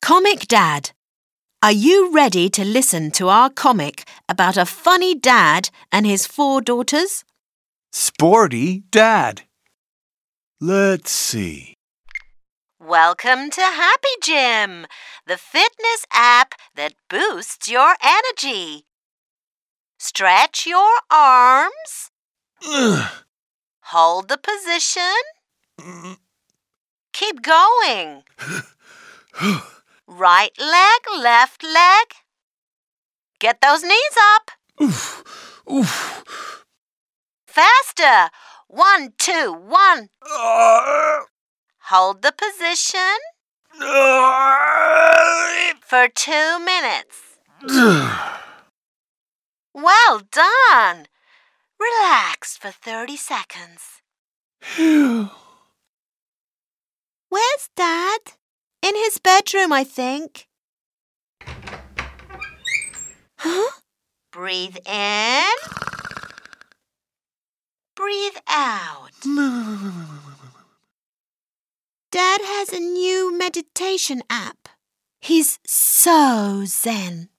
Comic Dad. Are you ready to listen to our comic about a funny dad and his 4 daughters? Sporty Dad. Let's see. Welcome to Happy Gym, the fitness app that boosts your energy. Stretch your arms. Hold the position. Keep going. Right leg, left leg. Get those knees up. Faster. 1, 2, 1. Hold the position for 2 minutes. Well done. Relax for 30 seconds. Where's Dad? In his bedroom, I think. Huh? Breathe in. Breathe out. Dad has a new meditation app. He's so zen.